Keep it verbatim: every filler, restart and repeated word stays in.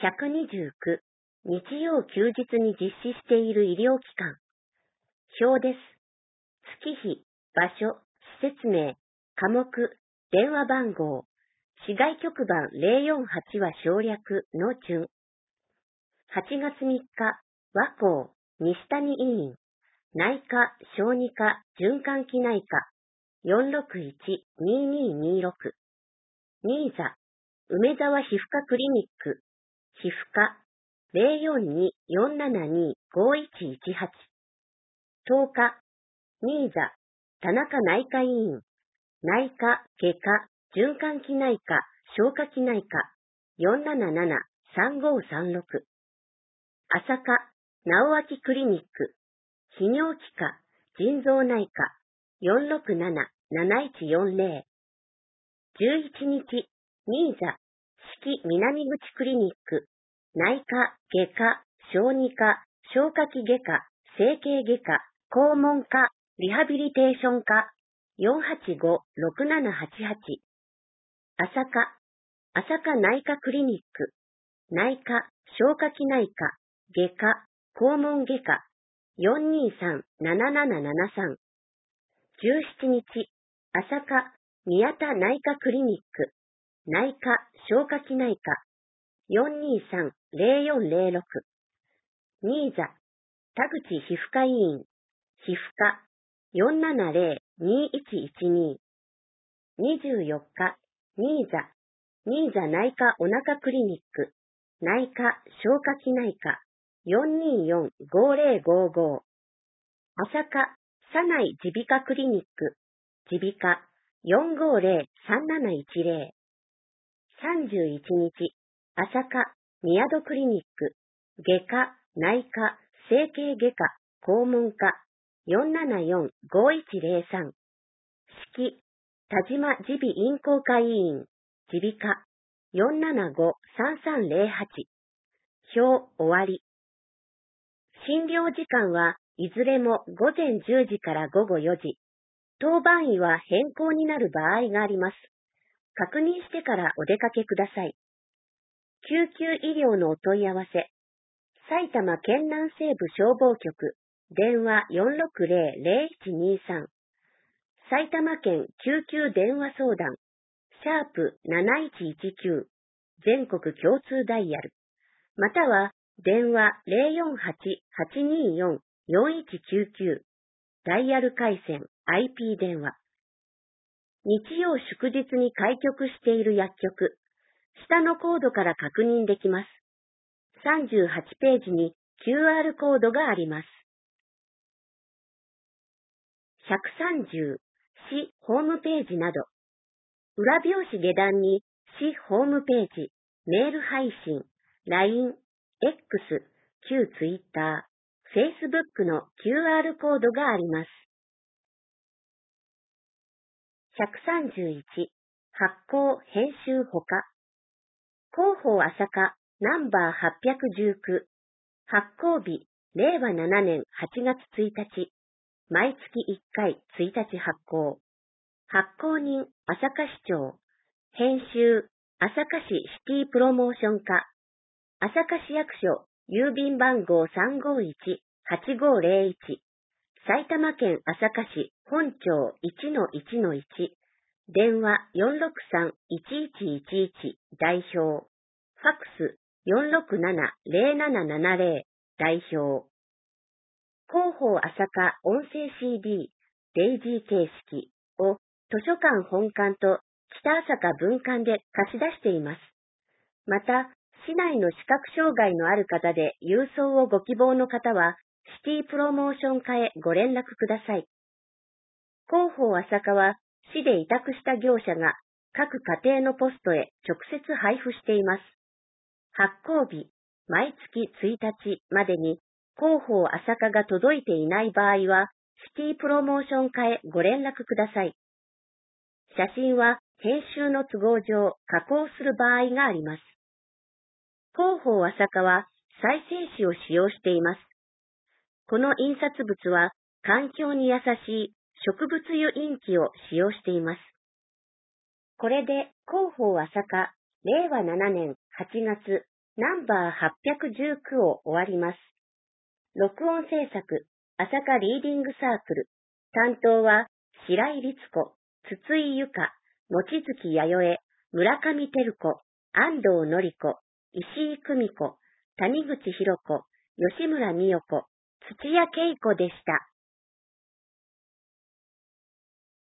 ひゃくにじゅうきゅう、日曜休日に実施している医療機関。表です。月日、場所、施設名、科目、電話番号、市外局番ゼロよんはちは省略の順。はちがつみっか、和光、西谷医院、内科、小児科、循環器内科、よんろくいちにににろく。新座、梅沢皮膚科クリニック、皮膚科、ゼロよんに よんななに ごいちいちはち。とおか、新座、田中内科医院、内科、外科、循環器内科、消化器内科、よんなななな さんごさんろく。朝霞、直脇クリニック、泌尿器科、腎臓内科、よんろくなな なないちよんゼロ。じゅういちにち、新座、四季南口クリニック、内科、外科、小児科、消化器外科、整形外科、肛門科、リハビリテーション科、よんはちご ろくななはちはち。朝霞、朝霞内科クリニック、内科、消化器内科、外科、肛門外科、よんにさん ななななななさん。じゅうしちにち、朝霞、宮田内科クリニック、内科、消化器内科、よんにさん ゼロよんゼロろく。新座、田口皮膚科医院、皮膚科、よんななゼロ にいちいちに。にじゅうよっか、新座、新座内科お腹クリニック、内科、消化器内科、よんによん ごゼロごご。朝霞、佐内耳鼻科クリニック、耳鼻科、よんごゼロ さんなないちゼロ。さんじゅういちにち、朝霞、宮戸クリニック、外科、内科、整形外科、肛門科、よんななよん ごいちゼロさん。四季、田島耳鼻咽喉科医院、耳鼻科、よんななご さんさんゼロはち。表終わり。診療時間はいずれもごぜんじゅうじからごごよじ。当番医は変更になる場合があります。確認してからお出かけください。救急医療のお問い合わせ。埼玉県南西部消防局、電話 よんろくゼロ ゼロいちにさん。埼玉県救急電話相談、シャープなないちいちきゅう、全国共通ダイヤル。または、電話 ゼロよんはち はちによん よんいちきゅうきゅう、ダイヤル回線 アイピー 電話。日曜祝日に開局している薬局、下のコードから確認できます。さんじゅうはちページに キューアール コードがあります。ひゃくさんじゅう、市ホームページなど、裏表紙下段に市ホームページ、メール配信、ライン、X、旧 Twitter、Facebook の キューアール コードがあります。ひゃくさんじゅういち、発行、編集ほか。広報朝霞ナンバーはっぴゃくじゅうきゅう。発行日、れいわななねんはちがつついたち。毎月いっかいついたち発行。発行人、朝霞市長。編集、朝霞市シティプロモーション課。朝霞市役所、郵便番号 さんごいち はちごゼロいち。埼玉県朝霞市本町 いちのいちのいち。電話 よんろくさん いちいちいちいち 代表。ファックス よんろくなな ゼロななななゼロ 代表。広報朝霞音声 シーディー、デイジー形式を図書館本館と北朝霞分館で貸し出しています。また、市内の視覚障害のある方で郵送をご希望の方は、シティプロモーション課へご連絡ください。広報朝霞は、市で委託した業者が各家庭のポストへ直接配布しています。発行日、毎月ついたちまでに広報朝霞が届いていない場合は、シティプロモーション課へご連絡ください。写真は編集の都合上加工する場合があります。広報朝霞は再生紙を使用しています。この印刷物は環境に優しい植物油インキを使用しています。これで広報朝霞れいわななねんはちがつナンバーはっぴゃくじゅうきゅうを終わります。録音制作、朝霞リーディングサークル。担当は、白井律子、筒井由香、望月弥生、村上照子、安藤典子、石井久美子、谷口博子、吉村美代子、土屋恵子でした。